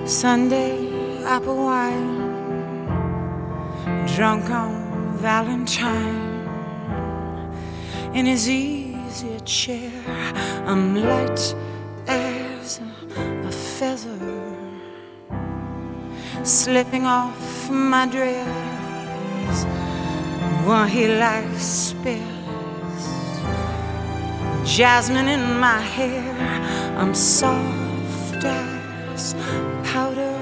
Sunday apple wine, drunk on Valentine. In his easy chair, I'm light as a feather, slipping off my dress while he likes spills. Jasmine in my hair, I'm soft as powder